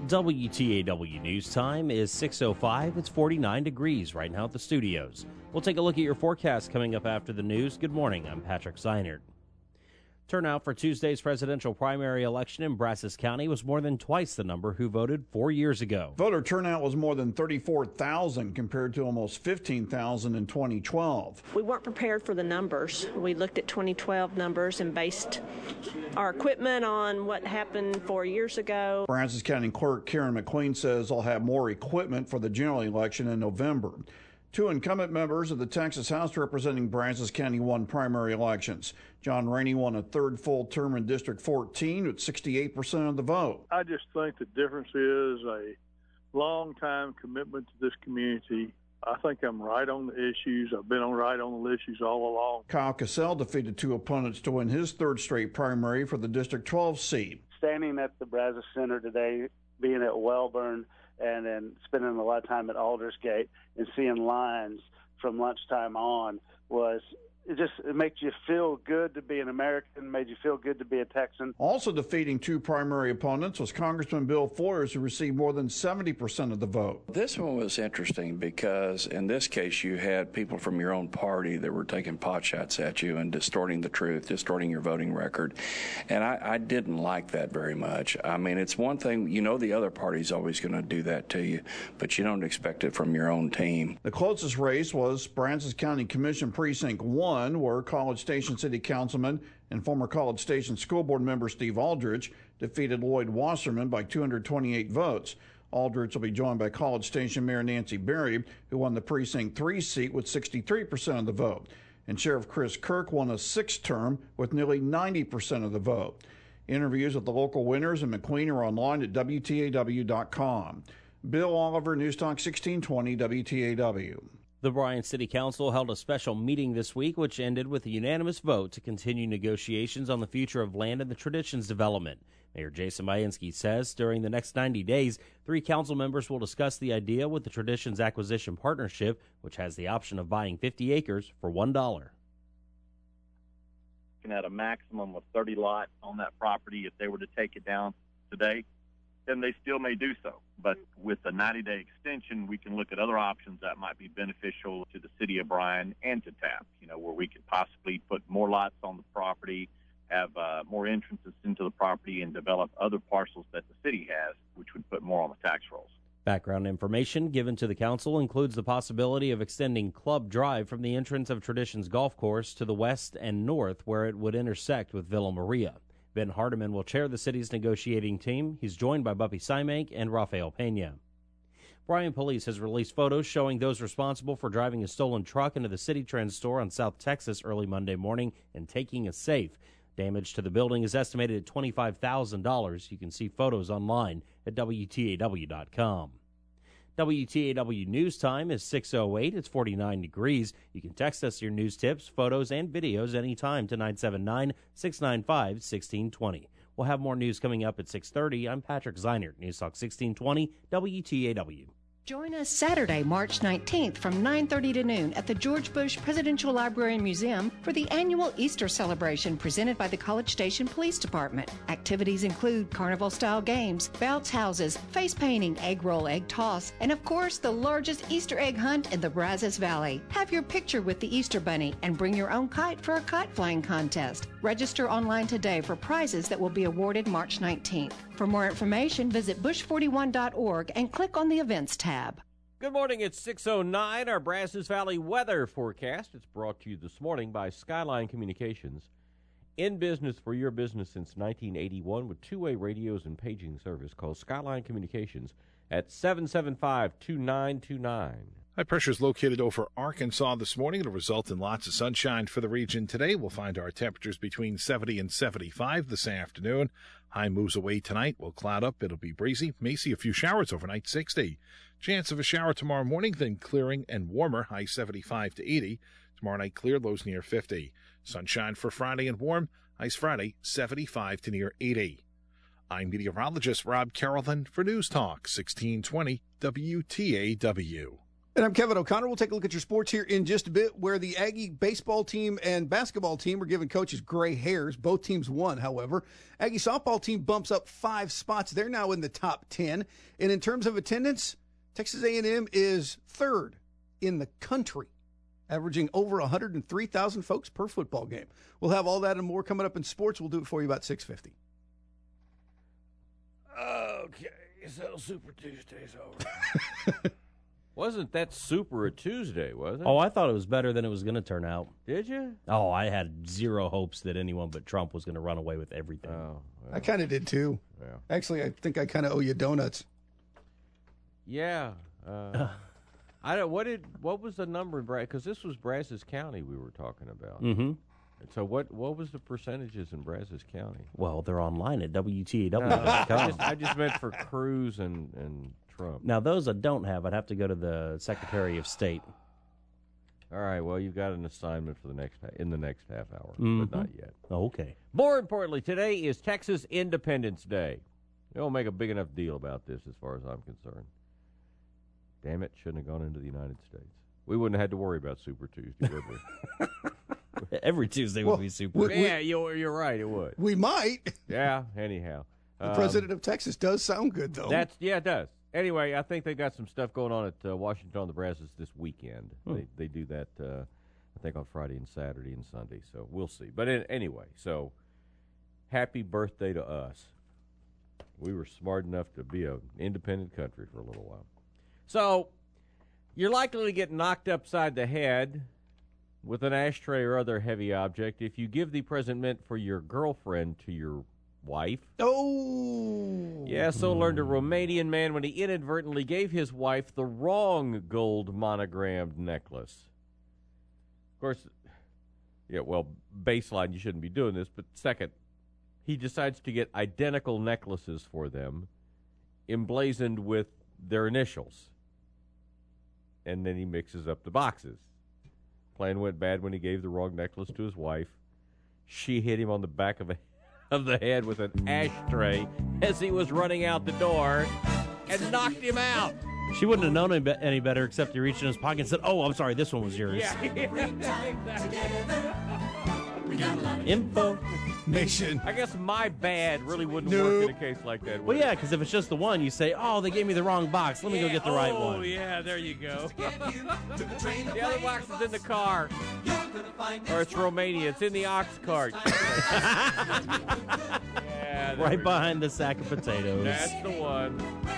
WTAW News Time is 6:05. It's 49 degrees right now at the studios. We'll take a look at your forecast coming up after the news. Good morning. I'm Patrick Seinert. Turnout for Tuesday's presidential primary election in Brazos County was more than twice the number who voted 4 years ago. Voter turnout was more than 34,000 compared to almost 15,000 in 2012. We weren't prepared for the numbers. We looked at 2012 numbers and based our equipment on what happened 4 years ago. Brazos County Clerk Karen McQueen says they'll have more equipment for the general election in November. Two incumbent members of the Texas House representing Brazos County won primary elections. John Rainey won a third full term in District 14 with 68% of the vote. I just think the difference is a long-time commitment to this community. I think I'm right on the issues. I've been right on the issues all along. Kyle Cassell defeated two opponents to win his third straight primary for the District 12 seat. Standing at the Brazos Center today, being at Wellborn, and then spending a lot of time at Aldersgate and seeing lines from lunchtime on it makes you feel good to be an American, made you feel good to be a Texan. Also defeating two primary opponents was Congressman Bill Foyers, who received more than 70% of the vote. This one was interesting because in this case you had people from your own party that were taking pot shots at you and distorting the truth, distorting your voting record. And I didn't like that very much. I mean, it's one thing, the other party's always going to do that to you, but you don't expect it from your own team. The closest race was Brazos County Commission Precinct 1, where College Station City Councilman and former College Station School Board member Steve Aldrich defeated Lloyd Wasserman by 228 votes. Aldrich will be joined by College Station Mayor Nancy Berry, who won the Precinct 3 seat with 63% of the vote. And Sheriff Chris Kirk won a sixth term with nearly 90% of the vote. Interviews with the local winners and McQueen are online at WTAW.com. Bill Oliver, News Talk 1620 WTAW. The Bryan City Council held a special meeting this week, which ended with a unanimous vote to continue negotiations on the future of land and the Traditions development. Mayor Jason Bainski says during the next 90 days, 3 council members will discuss the idea with the Traditions Acquisition Partnership, which has the option of buying 50 acres for $1. At a maximum of 30 lots on that property. If they were to take it down today, then they still may do so. But with the 90-day extension, we can look at other options that might be beneficial to the city of Bryan and to TAP, where we could possibly put more lots on the property, have more entrances into the property, and develop other parcels that the city has, which would put more on the tax rolls. Background information given to the council includes the possibility of extending Club Drive from the entrance of Traditions Golf Course to the west and north, where it would intersect with Villa Maria. Ben Hardiman will chair the city's negotiating team. He's joined by Buppy Symank and Rafael Pena. Bryan Police has released photos showing those responsible for driving a stolen truck into the Citi Trends store on South Texas early Monday morning and taking a safe. Damage to the building is estimated at $25,000. You can see photos online at WTAW.com. WTAW News Time is 6:08. It's 49 degrees. You can text us your news tips, photos, and videos anytime to 979-695-1620. We'll have more news coming up at 6:30. I'm Patrick Seinert, News Talk 1620, WTAW. Join us Saturday, March 19th from 9:30 to noon at the George Bush Presidential Library and Museum for the annual Easter celebration presented by the College Station Police Department. Activities include carnival-style games, bounce houses, face painting, egg roll, egg toss, and of course the largest Easter egg hunt in the Brazos Valley. Have your picture with the Easter Bunny and bring your own kite for a kite flying contest. Register online today for prizes that will be awarded March 19th. For more information, visit bush41.org and click on the Events tab. Good morning. It's 6:09. Our Brazos Valley weather forecast. It's brought to you this morning by Skyline Communications. In business for your business since 1981 with two-way radios and paging service. Call Skyline Communications at 775-2929. High pressure is located over Arkansas this morning. It'll result in lots of sunshine for the region today. We'll find our temperatures between 70 and 75 this afternoon. High moves away tonight. We'll cloud up. It'll be breezy. May see a few showers overnight, 60. Chance of a shower tomorrow morning, then clearing and warmer, high 75 to 80. Tomorrow night clear, lows near 50. Sunshine for Friday and warm, highs Friday, 75 to near 80. I'm meteorologist Rob Carrollton for News Talk 1620 WTAW. And I'm Kevin O'Connor. We'll take a look at your sports here in just a bit, where the Aggie baseball team and basketball team were giving coaches gray hairs. Both teams won, however. Aggie softball team bumps up 5 spots. They're now in the top 10. And in terms of attendance, Texas A&M is 3rd in the country, averaging over 103,000 folks per football game. We'll have all that and more coming up in sports. We'll do it for you about 6:50. Okay, so Super Tuesday's over. Wasn't that Super a Tuesday, was it? Oh, I thought it was better than it was going to turn out. Did you? Oh, I had zero hopes that anyone but Trump was going to run away with everything. Oh, well. I kind of did, too. Yeah. Actually, I think I kind of owe you donuts. Yeah. I don't. What was the number in Brazos? Because this was Brazos County we were talking about. Mm-hmm. So what was the percentages in Brazos County? Well, they're online at WTAW.com. I just meant for Cruz and Trump. Now, those I don't have, I'd have to go to the Secretary of State. All right. Well, you've got an assignment for the next half hour, Mm-hmm. but not yet. Oh, okay. More importantly, today is Texas Independence Day. They don't make a big enough deal about this, as far as I'm concerned. Damn it! Shouldn't have gone into the United States. We wouldn't have had to worry about Super Tuesday, would we? Every Tuesday would be super. Yeah, you're right. It would. We might. Yeah. Anyhow, The president of Texas does sound good, though. It does. Anyway, I think they got some stuff going on at Washington on the Brazos this weekend. They do that, I think, on Friday and Saturday and Sunday. So we'll see. But anyway, so happy birthday to us. We were smart enough to be an independent country for a little while. So you're likely to get knocked upside the head with an ashtray or other heavy object if you give the present meant for your girlfriend to your wife. Oh! Yeah, so learned a Romanian man when he inadvertently gave his wife the wrong gold monogrammed necklace. Of course, baseline, you shouldn't be doing this, but second, he decides to get identical necklaces for them, emblazoned with their initials. And then he mixes up the boxes. Plan went bad when he gave the wrong necklace to his wife. She hit him on the back of the head with an ashtray as he was running out the door and knocked him out. She wouldn't have known any better except he reached in his pocket and said, "Oh, I'm sorry, this one was yours." Information. I guess my bad really wouldn't work in a case like that. Well, yeah, because if it's just the one, you say, "Oh, they gave me the wrong box. Let me go get the right one." Oh, yeah, there you go. The other box is in the car. Or it's Romania. It's in the ox cart. Yeah, right behind the sack of potatoes. That's the one.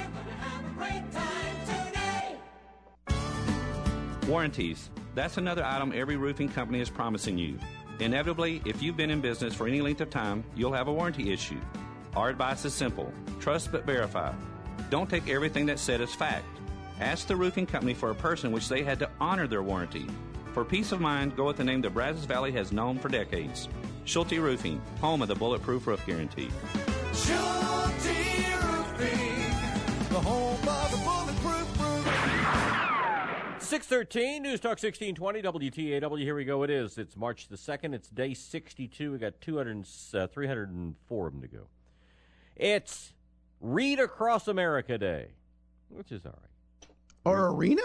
Warranties. That's another item every roofing company is promising you. Inevitably, if you've been in business for any length of time, you'll have a warranty issue. Our advice is simple. Trust but verify. Don't take everything that's said as fact. Ask the roofing company for a person which they had to honor their warranty. For peace of mind, go with the name the Brazos Valley has known for decades. Schulte Roofing, home of the Bulletproof Roof Guarantee. Schulte Roofing, the home of the Bulletproof Roof. 6:13, News Talk 1620, WTAW. Here we go. It's March the 2nd. It's day 62. We got 304 of them to go. It's Read Across America Day, which is all right. Or arena?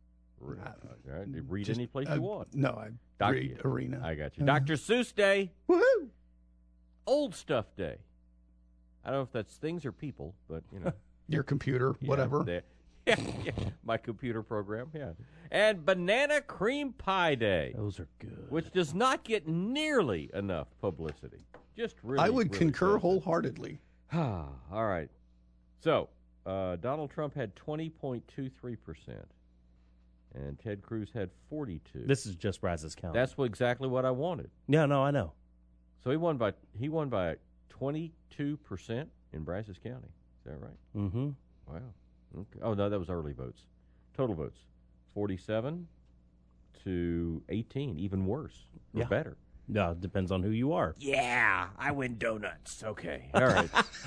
Read any place you want. No, I read arena. I got you. Dr. Seuss Day. Woohoo! Old Stuff Day. I don't know if that's things or people, but, you know. Your computer, whatever. Yeah, my computer program, yeah. And Banana Cream Pie Day. Those are good. Which does not get nearly enough publicity. Just really, I would really concur wholeheartedly. All right. So, Donald Trump had 20.23%. And Ted Cruz had 42. This is just Brazos County. That's exactly what I wanted. Yeah, no, I know. So he won by 22% in Brazos County. Is that right? Mm-hmm. Wow. Okay. Oh no, that was early votes. Total votes, 47 to 18. Even worse. Or better. No, it depends on who you are. Yeah, I win donuts. Okay. All right.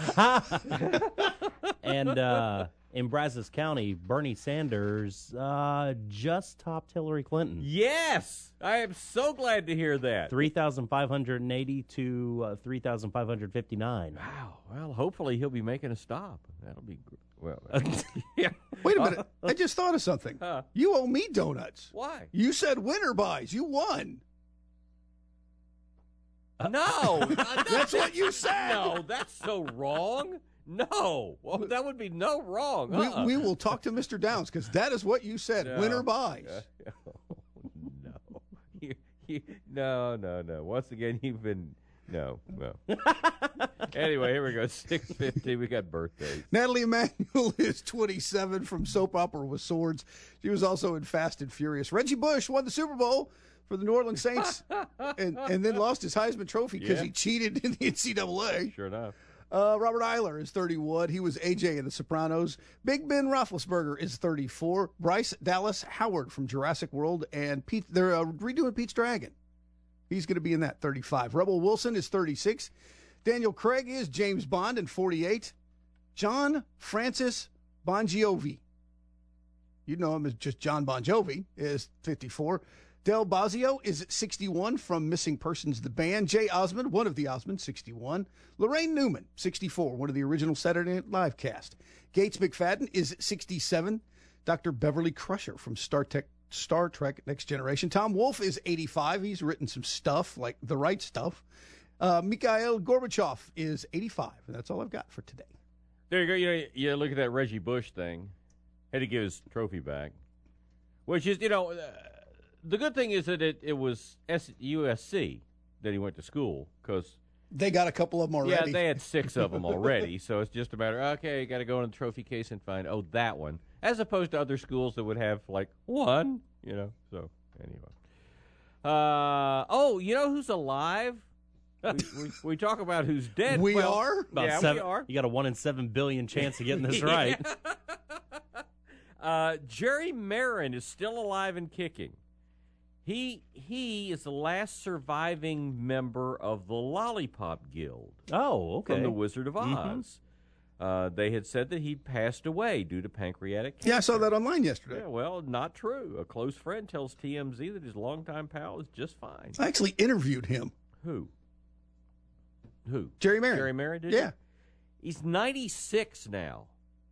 And in Brazos County, Bernie Sanders just topped Hillary Clinton. Yes! I am so glad to hear that. 3,580 to 3,559. Wow. Well, hopefully he'll be making a stop. That'll be good. Well, yeah. Wait a minute. I just thought of something. You owe me donuts. Why? You said winner buys. You won. No. That's what you said. No, that's so wrong. No. Well, that would be no wrong. We will talk to Mr. Downs because that is what you said. No. Winner buys. No. Once again, you've been... No. Anyway, here we go. 6:50. We got birthdays. Natalie Emanuel is 27 from Soap Opera with Swords. She was also in Fast and Furious. Reggie Bush won the Super Bowl for the New Orleans Saints and then lost his Heisman Trophy because he cheated in the NCAA. Sure enough. Robert Eiler is 31. He was AJ in The Sopranos. Big Ben Roethlisberger is 34. Bryce Dallas Howard from Jurassic World, and they're redoing Pete's Dragon. He's going to be in that, 35. Rebel Wilson is 36. Daniel Craig is James Bond in 48. John Francis Bon Jovi, you know him as just John Bon Jovi, is 54. Del Bazio is at 61 from Missing Persons, the band. Jay Osmond, one of the Osmonds, 61. Lorraine Newman, 64, one of the original Saturday Night Live cast. Gates McFadden is at 67. Dr. Beverly Crusher from Star Trek Next Generation. Tom Wolfe is 85. He's written some stuff, like The Right Stuff. Mikhail Gorbachev is 85. And that's all I've got for today. There you go. You look at that Reggie Bush thing. Had to give his trophy back. Which is, the good thing is that it was USC that he went to school, because they got a couple of them already. Yeah, they had 6 of them already. So it's just a matter, okay, you got to go in the trophy case and find, that one. As opposed to other schools that would have, like, one, So, anyway. You know who's alive? we talk about who's dead. We are? We are. You got a 1 in 7 billion chance of getting this right. Jerry Marin is still alive and kicking. He is the last surviving member of the Lollipop Guild. Oh, okay. From The Wizard of Oz. They had said that he passed away due to pancreatic cancer. Yeah, I saw that online yesterday. Yeah, well, not true. A close friend tells TMZ that his longtime pal is just fine. I actually interviewed him. Who? Jerry Marin. Jerry Marin, did Yeah. you? He's 96 now.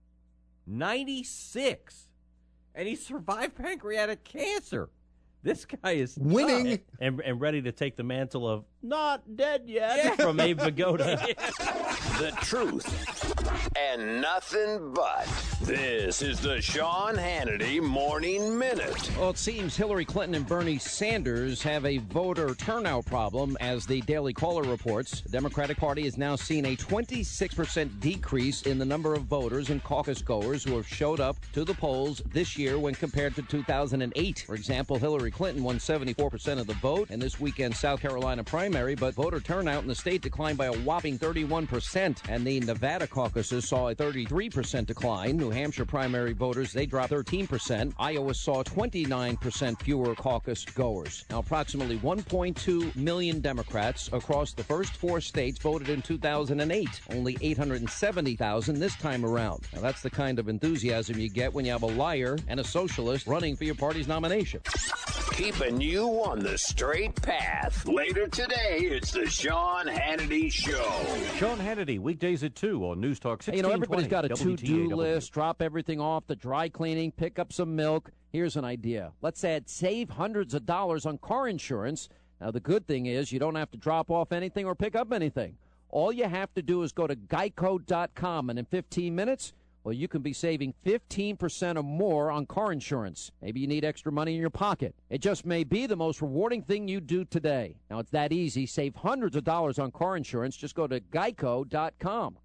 96. And he survived pancreatic cancer. This guy is winning and ready to take the mantle of not dead yet from Abe Vigoda. The truth and nothing but. This is the Sean Hannity Morning Minute. Well, it seems Hillary Clinton and Bernie Sanders have a voter turnout problem, as the Daily Caller reports. The Democratic Party has now seen a 26% decrease in the number of voters and caucus goers who have showed up to the polls this year when compared to 2008. For example, Hillary Clinton won 74% of the vote in this weekend's South Carolina primary, but voter turnout in the state declined by a whopping 31%, and the Nevada caucuses saw a 33% decline. New Hampshire primary voters, they dropped 13%. Iowa saw 29% fewer caucus goers. Now, approximately 1.2 million Democrats across the first 4 states voted in 2008. Only 870,000 this time around. Now, that's the kind of enthusiasm you get when you have a liar and a socialist running for your party's nomination. Keeping you on the straight path. Later today, it's the Sean Hannity Show. Sean Hannity, weekdays at 2 on News Talk 1620. Everybody's got a to-do WTAW. list. Drop everything off, the dry cleaning, pick up some milk. Here's an idea. Let's save hundreds of dollars on car insurance. Now, the good thing is you don't have to drop off anything or pick up anything. All you have to do is go to geico.com, and in 15 minutes, well, you can be saving 15% or more on car insurance. Maybe you need extra money in your pocket. It just may be the most rewarding thing you do today. Now, it's that easy. Save hundreds of dollars on car insurance. Just go to geico.com.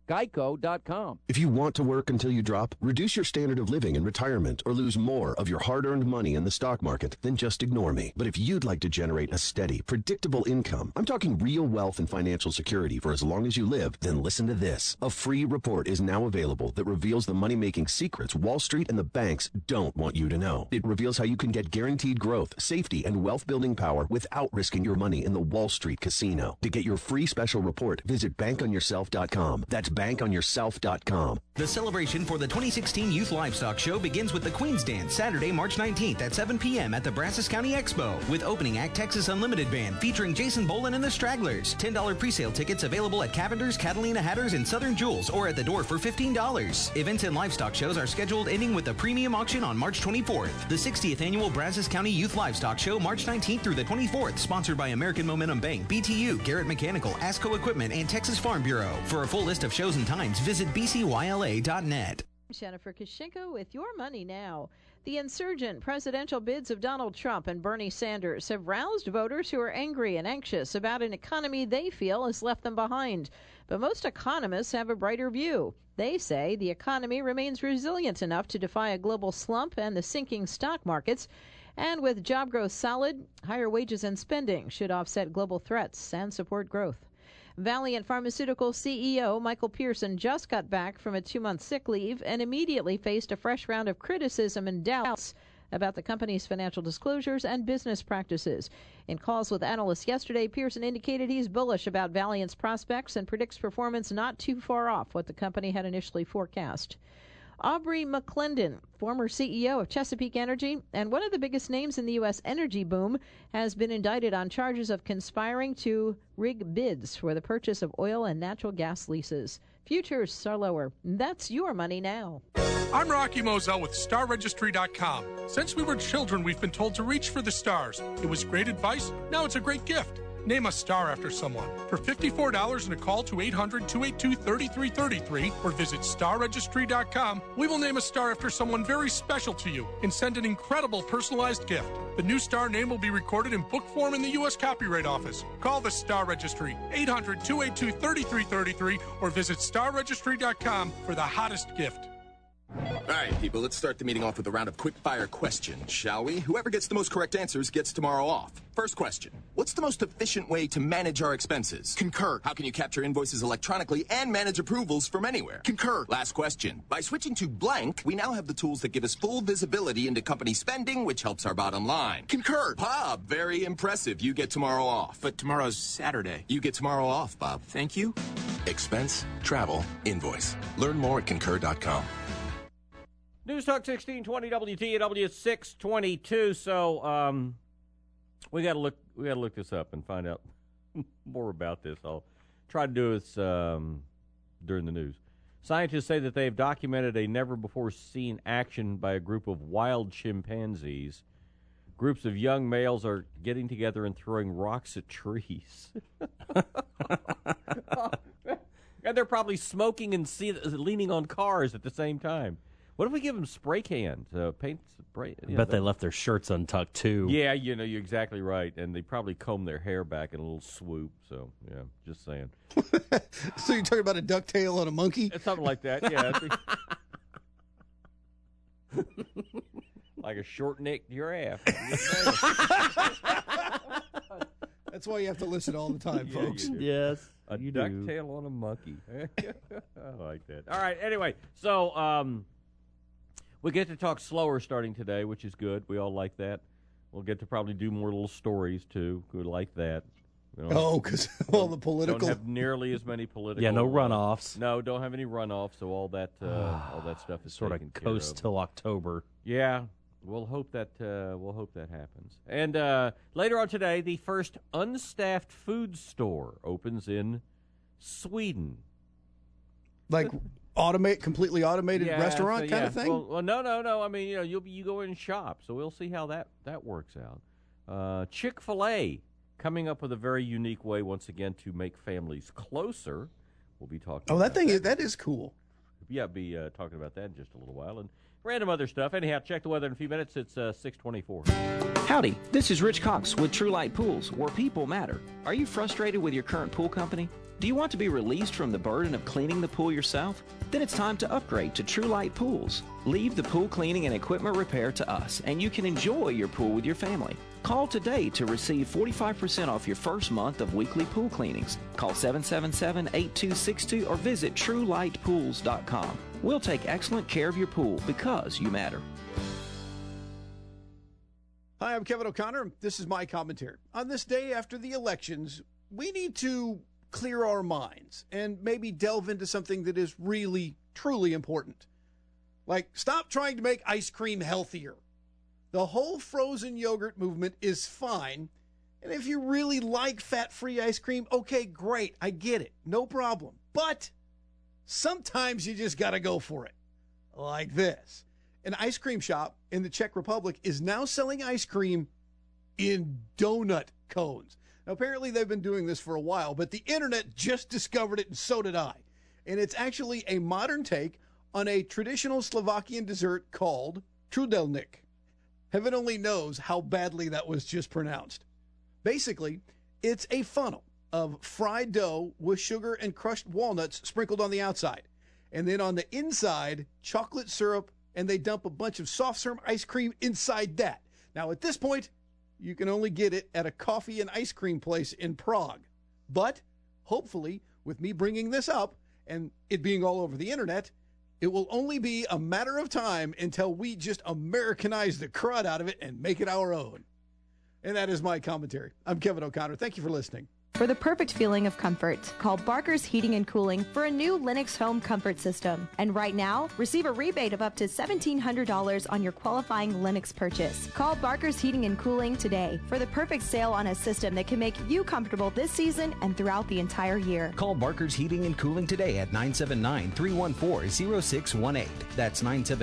Geico.com. If you want to work until you drop, reduce your standard of living in retirement, or lose more of your hard-earned money in the stock market, then just ignore me. But if you'd like to generate a steady, predictable income, I'm talking real wealth and financial security for as long as you live, then listen to this. A free report is now available that reveals the money-making secrets Wall Street and the banks don't want you to know. It reveals how you can get guaranteed growth, safety, and wealth-building power without risking your money in the Wall Street casino. To get your free special report, visit bankonyourself.com. That's bankonyourself.com. The celebration for the 2016 Youth Livestock Show begins with the Queen's Dance Saturday, March 19th at 7 p.m. at the Brazos County Expo with opening act Texas Unlimited Band featuring Jason Boland and the Stragglers. $10 presale tickets available at Cavender's, Catalina Hatters, and Southern Jewels or at the door for $15. Events and livestock shows are scheduled ending with a premium auction on March 24th. The 60th Annual Brazos County Youth Livestock Show, March 19th through the 24th, sponsored by American Momentum Bank, BTU, Garrett Mechanical, ASCO Equipment, and Texas Farm Bureau. For a full list of shows and times, visit bcyla.net. Jennifer Kashinko with Your Money Now. The insurgent presidential bids of Donald Trump and Bernie Sanders have roused voters who are angry and anxious about an economy they feel has left them behind. But most economists have a brighter view. They say the economy remains resilient enough to defy a global slump and the sinking stock markets. And with job growth solid, higher wages and spending should offset global threats and support growth. Valeant Pharmaceutical CEO Michael Pearson just got back from a 2-month sick leave and immediately faced a fresh round of criticism and doubts about the company's financial disclosures and business practices. In calls with analysts yesterday, Pearson indicated he's bullish about Valeant's prospects and predicts performance not too far off what the company had initially forecast. Aubrey McClendon, former CEO of Chesapeake Energy and one of the biggest names in the U.S. energy boom, has been indicted on charges of conspiring to rig bids for the purchase of oil and natural gas leases. Futures are lower. That's Your Money Now. I'm Rocky Moselle with StarRegistry.com. Since we were children, we've been told to reach for the stars. It was great advice. Now it's a great gift. Name a star after someone. For $54 and a call to 800-282-3333 or visit StarRegistry.com, we will name a star after someone very special to you and send an incredible personalized gift. The new star name will be recorded in book form in the U.S. Copyright Office. Call the Star Registry, 800-282-3333 or visit StarRegistry.com for the hottest gift. All right, people, let's start the meeting off with a round of quick-fire questions, shall we? Whoever gets the most correct answers gets tomorrow off. First question. What's the most efficient way to manage our expenses? Concur. How can you capture invoices electronically and manage approvals from anywhere? Concur. Last question. By switching to blank, we now have the tools that give us full visibility into company spending, which helps our bottom line. Concur. Bob, very impressive. You get tomorrow off. But tomorrow's Saturday. You get tomorrow off, Bob. Thank you. Expense, travel, invoice. Learn more at concur.com. News Talk 1620 WTAW 622. So we got to look this up and find out more about this. I'll try to do this during the news. Scientists say that they've documented a never-before-seen action by a group of wild chimpanzees. Groups of young males are getting together and throwing rocks at trees. And they're probably smoking and leaning on cars at the same time. What if we give them spray cans, paint spray? I bet they left their shirts untucked, too. Yeah, you're exactly right. And they probably comb their hair back in a little swoop. So, yeah, just saying. So you're talking about a ducktail on a monkey? It's something like that, yeah. Like a short-necked giraffe. That's why you have to listen all the time, folks. Yes, a ducktail on a monkey. I like that. All right, anyway, so we get to talk slower starting today, which is good. We all like that. We'll get to probably do more little stories, too. We like that. Because all the political... Don't have nearly as many political... Yeah, no runoffs. No, don't have any runoffs, so all that stuff is sort of coast till October. Yeah, we'll hope that happens. And later on today, the first unstaffed food store opens in Sweden. Like... completely automated restaurant kind of thing? Well, no. I mean, you go in and shop, so we'll see how that works out. Chick-fil-A coming up with a very unique way once again to make families closer. We'll be talking. Oh, that is cool. Yeah, I'll be talking about that in just a little while and random other stuff. Anyhow, check the weather in a few minutes. It's 6:24. Howdy, this is Rich Cox with True Light Pools, where people matter. Are you frustrated with your current pool company? Do you want to be released from the burden of cleaning the pool yourself? Then it's time to upgrade to True Light Pools. Leave the pool cleaning and equipment repair to us, and you can enjoy your pool with your family. Call today to receive 45% off your first month of weekly pool cleanings. Call 777-8262 or visit TrueLightPools.com. We'll take excellent care of your pool because you matter. Hi, I'm Kevin O'Connor. This is my commentary. On this day after the elections, we need to clear our minds and maybe delve into something that is really, truly important. Like, stop trying to make ice cream healthier. The whole frozen yogurt movement is fine. And if you really like fat-free ice cream, okay, great. I get it. No problem. But sometimes you just got to go for it. Like this. An ice cream shop in the Czech Republic is now selling ice cream in donut cones. Now, apparently they've been doing this for a while, but the internet just discovered it, and so did I. And it's actually a modern take on a traditional Slovakian dessert called trudelník. Heaven only knows how badly that was just pronounced. Basically, it's a funnel of fried dough with sugar and crushed walnuts sprinkled on the outside. And then on the inside, chocolate syrup, and they dump a bunch of soft serve ice cream inside that. Now, at this point, you can only get it at a coffee and ice cream place in Prague. But hopefully, with me bringing this up and it being all over the internet, it will only be a matter of time until we just Americanize the crud out of it and make it our own. And that is my commentary. I'm Kevin O'Connor. Thank you for listening. For the perfect feeling of comfort, call Barker's Heating and Cooling for a new Lennox home comfort system. And right now, receive a rebate of up to $1,700 on your qualifying Lennox purchase. Call Barker's Heating and Cooling today for the perfect sale on a system that can make you comfortable this season and throughout the entire year. Call Barker's Heating and Cooling today at 979-314-0618. That's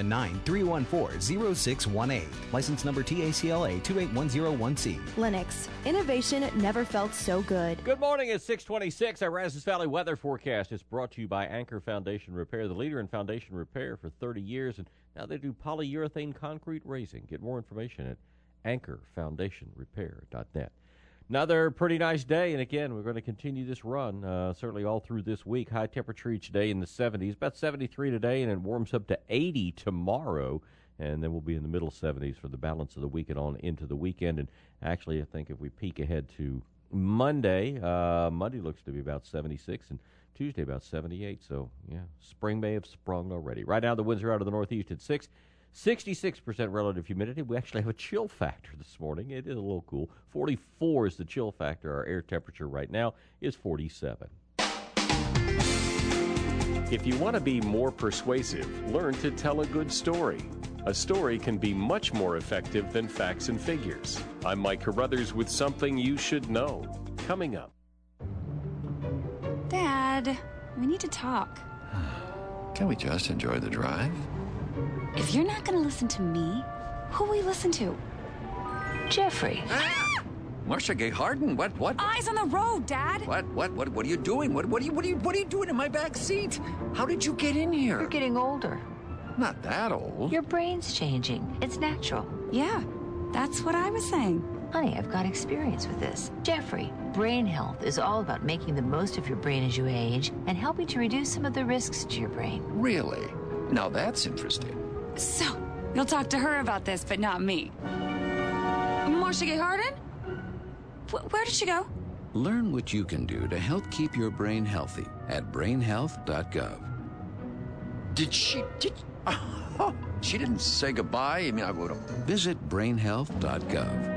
979-314-0618. License number TACLA 28101C. Lennox. Innovation never felt so good. Good morning. It's 626. Our Brazos Valley weather forecast is brought to you by Anchor Foundation Repair, the leader in foundation repair for 30 years. And now they do polyurethane concrete raising. Get more information at anchorfoundationrepair.net. Another pretty nice day. And again, we're going to continue this run certainly all through this week. High temperature each day in the 70s, about 73 today, and it warms up to 80 tomorrow. And then we'll be in the middle 70s for the balance of the week and on into the weekend. And actually, I think if we peek ahead to Monday looks to be about 76, and Tuesday about 78. So, yeah, spring may have sprung already. Right now, the winds are out of the northeast at 6. 66% relative humidity. We actually have a chill factor this morning. It is a little cool. 44 is the chill factor. Our air temperature right now is 47. If you want to be more persuasive, learn to tell a good story. A story can be much more effective than facts and figures. I'm Mike Carruthers with something you should know. Coming up. Dad, we need to talk. Can we just enjoy the drive? If you're not going to listen to me, who will we listen to? Jeffrey. Marcia Gay Harden, what? Eyes on the road, Dad. What are you doing? What are you doing in my back seat? How did you get in here? You're getting older. Not that old. Your brain's changing. It's natural. Yeah, that's what I was saying. Honey, I've got experience with this. Jeffrey, brain health is all about making the most of your brain as you age and helping to reduce some of the risks to your brain. Really? Now that's interesting. So, you'll talk to her about this, but not me. Marcia Gay Harden? Where did she go? Learn what you can do to help keep your brain healthy at brainhealth.gov. She didn't say goodbye. I mean, I would have. Visit brainhealth.gov.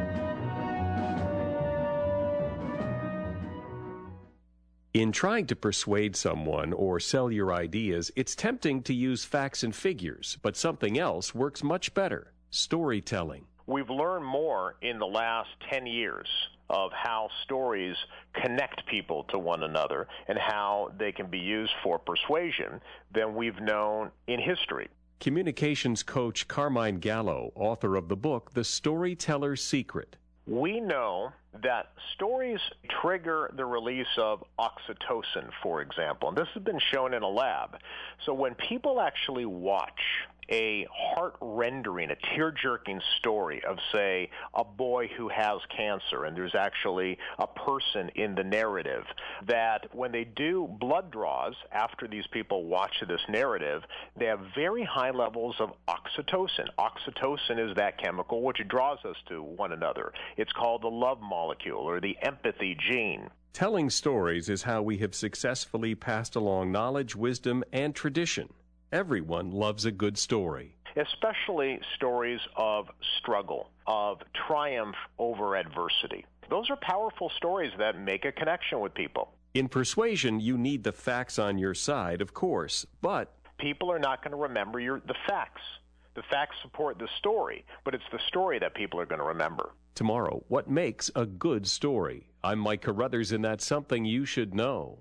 In trying to persuade someone or sell your ideas, it's tempting to use facts and figures, but something else works much better: storytelling. We've learned more in the last 10 years of how stories connect people to one another and how they can be used for persuasion than we've known in history. Communications coach Carmine Gallo, author of the book The Storyteller's Secret. We know that stories trigger the release of oxytocin, for example. And this has been shown in a lab. So when people actually watch a heart-rendering, a tear-jerking story of, say, a boy who has cancer, and there's actually a person in the narrative, that when they do blood draws after these people watch this narrative, they have very high levels of oxytocin. Oxytocin is that chemical which draws us to one another. It's called the love molecule or the empathy gene. Telling stories is how we have successfully passed along knowledge, wisdom, and tradition. Everyone loves a good story. Especially stories of struggle, of triumph over adversity. Those are powerful stories that make a connection with people. In persuasion, you need the facts on your side, of course, but people are not going to remember the facts. The facts support the story, but it's the story that people are going to remember. Tomorrow, what makes a good story? I'm Mike Carruthers, and that's something you should know.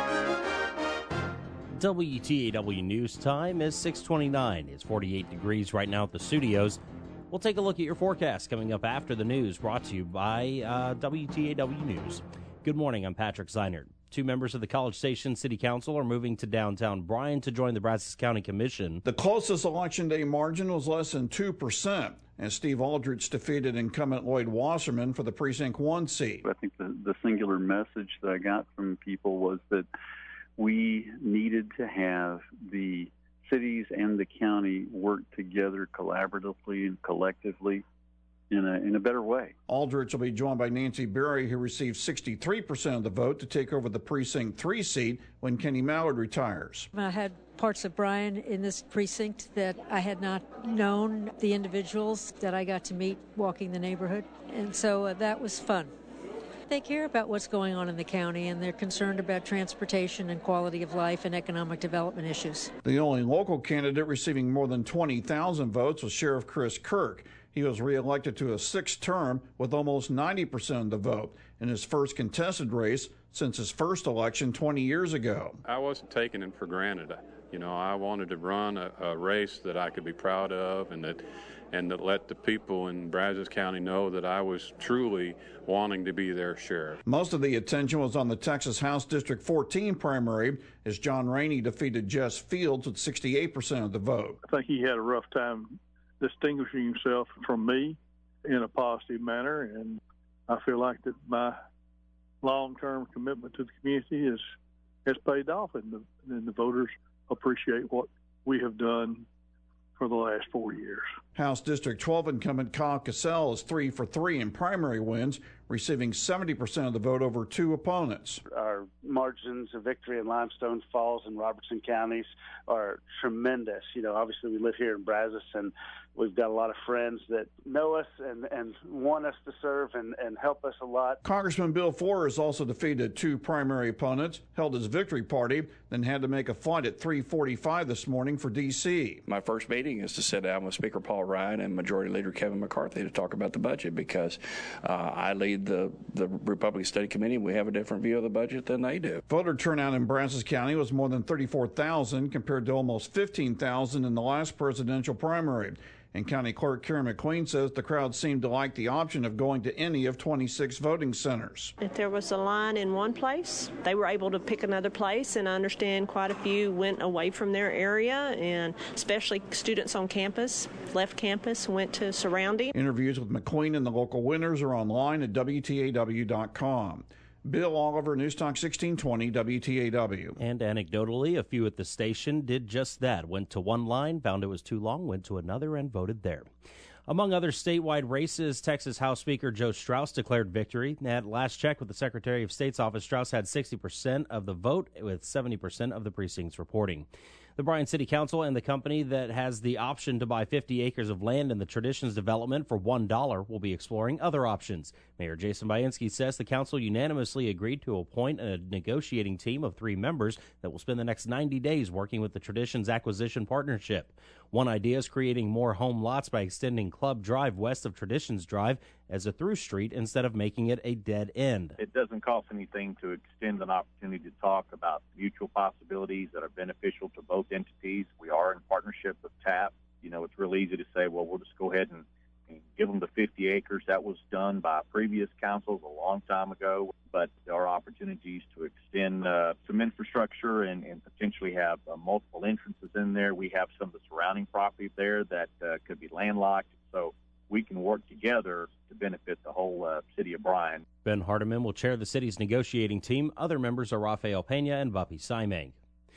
WTAW News Time is 6:29. It's 48 degrees right now at the studios. We'll take a look at your forecast coming up after the news, brought to you by WTAW News. Good morning, I'm Patrick Zeinert. 2 members of the College Station City Council are moving to downtown Bryan to join the Brazos County Commission. The closest Election Day margin was less than 2%, as Steve Aldrich defeated incumbent Lloyd Wasserman for the Precinct 1 seat. I think the singular message that I got from people was that we needed to have the cities and the county work together collaboratively and collectively in a better way. Aldrich will be joined by Nancy Berry, who received 63% of the vote, to take over the Precinct 3 seat when Kenny Mallard retires. I had parts of Bryan in this precinct that I had not known the individuals that I got to meet walking the neighborhood, and so that was fun. They care about what's going on in the county, and they're concerned about transportation and quality of life and economic development issues. The only local candidate receiving more than 20,000 votes was Sheriff Chris Kirk. He was reelected to a 6th term with almost 90% of the vote in his first contested race since his first election 20 years ago. I wasn't taking it for granted. I wanted to run a race that I could be proud of and that let the people in Brazos County know that I was truly wanting to be their sheriff. Most of the attention was on the Texas House District 14 primary, as John Rainey defeated Jess Fields with 68% of the vote. I think he had a rough time distinguishing himself from me in a positive manner, and I feel like that my long-term commitment to the community has paid off, and the voters appreciate what we have done for the last 4 years. House District 12 incumbent Kyle Cassell is 3 for 3 in primary wins, receiving 70% of the vote over 2 opponents. Our margins of victory in Limestone Falls and Robertson counties are tremendous. Obviously we live here in Brazos, and we've got a lot of friends that know us and want us to serve and help us a lot. Congressman Bill Flores also defeated 2 primary opponents, held his victory party, then had to make a flight at 3:45 this morning for D.C. My first meeting is to sit down with Speaker Paul Ryan and Majority Leader Kevin McCarthy to talk about the budget, because I lead the Republican Study Committee, and we have a different view of the budget than they do. Voter turnout in Brazos County was more than 34,000 compared to almost 15,000 in the last presidential primary. And County Clerk Karen McQueen says the crowd seemed to like the option of going to any of 26 voting centers. If there was a line in one place, they were able to pick another place, and I understand quite a few went away from their area, and especially students on campus, left campus, went to surrounding. Interviews with McQueen and the local winners are online at WTAW.com. Bill Oliver, News Talk 1620, WTAW. And anecdotally, a few at the station did just that. Went to one line, found it was too long, went to another, and voted there. Among other statewide races, Texas House Speaker Joe Straus declared victory. At last check with the Secretary of State's office, Straus had 60% of the vote, with 70% of the precincts reporting. The Bryan City Council and the company that has the option to buy 50 acres of land in the Traditions development for $1 will be exploring other options. Mayor Jason Bainski says the council unanimously agreed to appoint a negotiating team of 3 members that will spend the next 90 days working with the Traditions acquisition partnership. One idea is creating more home lots by extending Club Drive west of Traditions Drive as a through street instead of making it a dead end. It doesn't cost anything to extend an opportunity to talk about mutual possibilities that are beneficial to both entities. We are in partnership with TAP. It's real easy to say, well, we'll just go ahead and and give them the 50 acres. That was done by previous councils a long time ago, but there are opportunities to extend some infrastructure and potentially have multiple entrances in there. We have some of the surrounding property there that could be landlocked, so we can work together to benefit the whole city of Bryan. Ben Hardiman will chair the city's negotiating team. Other members are Rafael Pena and Buppy Simang.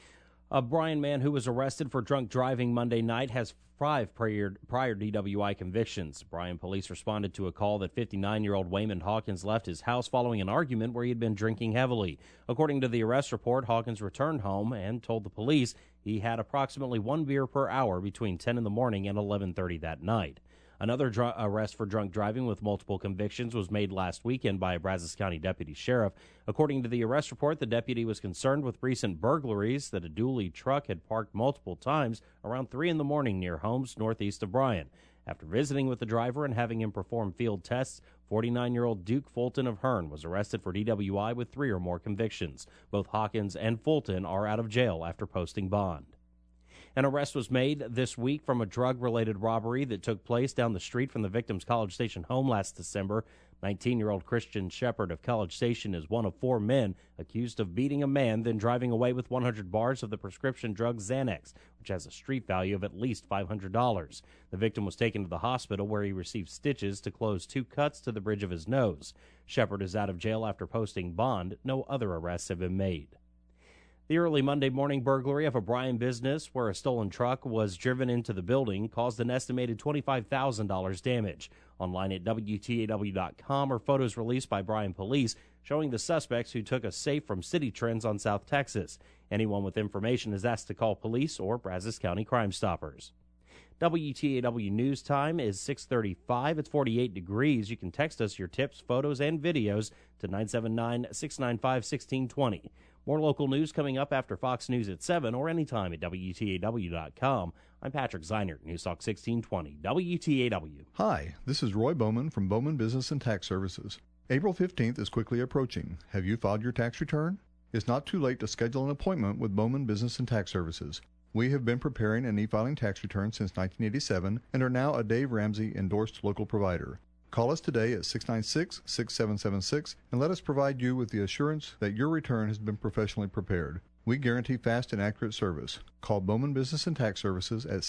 A Bryan man who was arrested for drunk driving Monday night has 5 prior DWI convictions. Bryan police responded to a call that 59-year-old Wayman Hawkins left his house following an argument where he had been drinking heavily. According to the arrest report, Hawkins returned home and told the police he had approximately 1 beer per hour between 10 in the morning and 11:30 that night. Another arrest for drunk driving with multiple convictions was made last weekend by a Brazos County deputy sheriff. According to the arrest report, the deputy was concerned with recent burglaries that a dually truck had parked multiple times around 3 in the morning near homes northeast of Bryan. After visiting with the driver and having him perform field tests, 49-year-old Duke Fulton of Hearn was arrested for DWI with 3 or more convictions. Both Hawkins and Fulton are out of jail after posting bond. An arrest was made this week from a drug-related robbery that took place down the street from the victim's College Station home last December. 19-year-old Christian Shepard of College Station is one of 4 men accused of beating a man, then driving away with 100 bars of the prescription drug Xanax, which has a street value of at least $500. The victim was taken to the hospital where he received stitches to close 2 cuts to the bridge of his nose. Shepard is out of jail after posting bond. No other arrests have been made. The early Monday morning burglary of a Bryan business where a stolen truck was driven into the building caused an estimated $25,000 damage. Online at WTAW.com are photos released by Bryan police showing the suspects who took a safe from City Trends on South Texas. Anyone with information is asked to call police or Brazos County Crime Stoppers. WTAW News Time is 6:35. It's 48 degrees. You can text us your tips, photos, and videos to 979-695-1620. More local news coming up after Fox News at 7 or anytime at WTAW.com. I'm Patrick Zeinert, Newstalk 1620, WTAW. Hi, this is Roy Bowman from Bowman Business and Tax Services. April 15th is quickly approaching. Have you filed your tax return? It's not too late to schedule an appointment with Bowman Business and Tax Services. We have been preparing an e-filing tax return since 1987 and are now a Dave Ramsey endorsed local provider. Call us today at 696-6776 and let us provide you with the assurance that your return has been professionally prepared. We guarantee fast and accurate service. Call Bowman Business and Tax Services at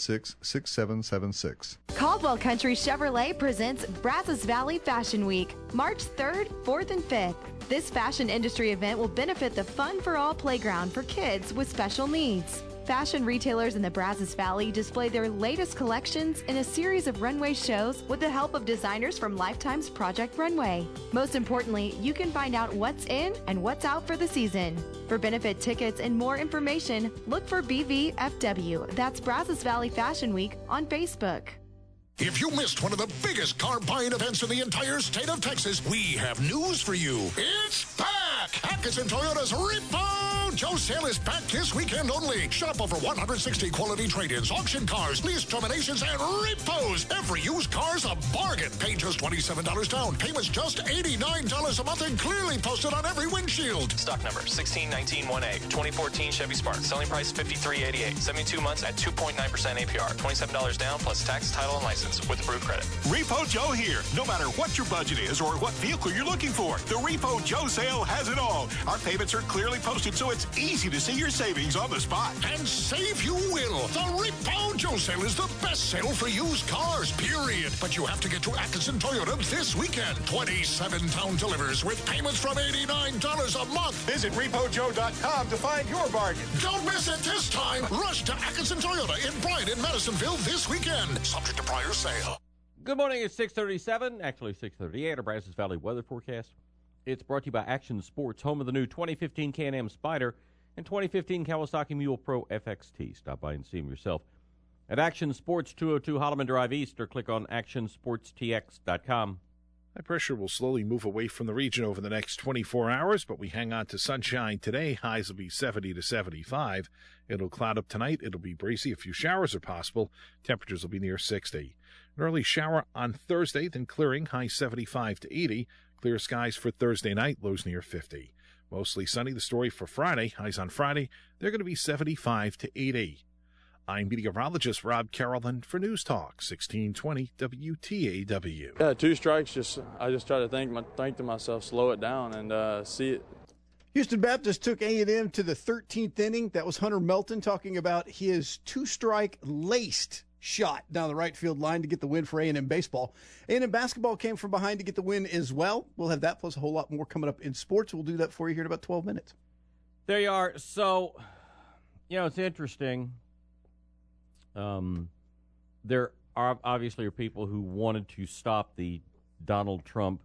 696-6776. Caldwell Country Chevrolet presents Brazos Valley Fashion Week, March 3rd, 4th, and 5th. This fashion industry event will benefit the Fun for All playground for kids with special needs. Fashion retailers in the Brazos Valley display their latest collections in a series of runway shows with the help of designers from Lifetime's Project Runway. Most importantly, you can find out what's in and what's out for the season. For benefit tickets and more information, look for BVFW. That's Brazos Valley Fashion Week on Facebook. If you missed one of the biggest car buying events in the entire state of Texas, we have news for you. It's back! Atkinson Toyota's Repo Joe sale is back this weekend only. Shop over 160 quality trade-ins, auction cars, lease terminations, and repos. Every used car's a bargain. Pay just $27 down. Payments just $89 a month and clearly posted on every windshield. Stock number 16191A, 2014 Chevy Spark. Selling price $53.88. 72 months at 2.9% APR. $27 down plus tax, title, and license with approved credit. Repo Joe here. No matter what your budget is or what vehicle you're looking for, the Repo Joe sale has it all. Our payments are clearly posted, so it's easy to see your savings on the spot. And save you will. The Repo Joe sale is the best sale for used cars, period. But you have to get to Atkinson Toyota this weekend. 27 town delivers with payments from $89 a month. Visit RepoJoe.com to find your bargain. Don't miss it this time. Rush to Atkinson Toyota in Bryan and Madisonville this weekend. Subject to prior sale. Good morning. It's 6:37, actually 6:38. Our Brazos Valley weather forecast. It's brought to you by Action Sports, home of the new 2015 Can-Am Spyder and 2015 Kawasaki Mule Pro FXT. Stop by and see them yourself at Action Sports, 202 Holloman Drive East, or click on actionsportstx.com. High pressure will slowly move away from the region over the next 24 hours, but we hang on to sunshine today. Highs will be 70 to 75. It'll cloud up tonight. It'll be breezy. A few showers are possible. Temperatures will be near 60. An early shower on Thursday, then clearing. High 75 to 80. Clear skies for Thursday night. Lows near 50. Mostly sunny. The story for Friday. Highs on Friday, they're going to be 75 to 80. I'm meteorologist Rob Carolyn for News Talk 1620 WTAW. 2 strikes. I just try to think to myself, slow it down and see it. Houston Baptist took A&M to the 13th inning. That was Hunter Melton talking about his 2-strike laced shot down the right field line to get the win for A&M baseball. A&M basketball came from behind to get the win as well. We'll have that plus a whole lot more coming up in sports. We'll do that for you here in about 12 minutes. There you are. So, it's interesting. There are obviously people who wanted to stop the Donald Trump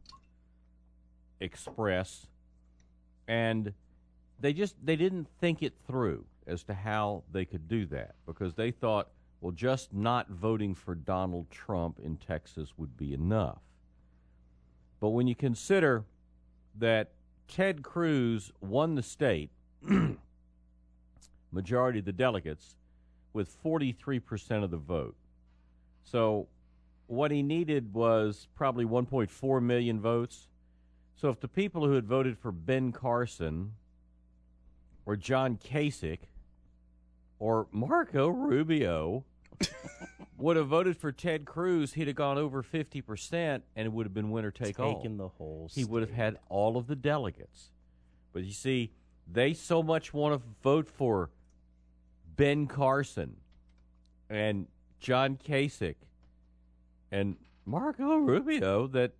Express, and they didn't think it through as to how they could do that, because they thought, well, just not voting for Donald Trump in Texas would be enough. But when you consider that Ted Cruz won the state, majority of the delegates, with 43% of the vote. So what he needed was probably 1.4 million votes. So if the people who had voted for Ben Carson or John Kasich or Marco Rubio would have voted for Ted Cruz, he'd have gone over 50%, and it would have been winner take all. Taking the whole He state. would have had all of the delegates. But you see, they so much want to vote for Ben Carson and John Kasich and Marco Rubio that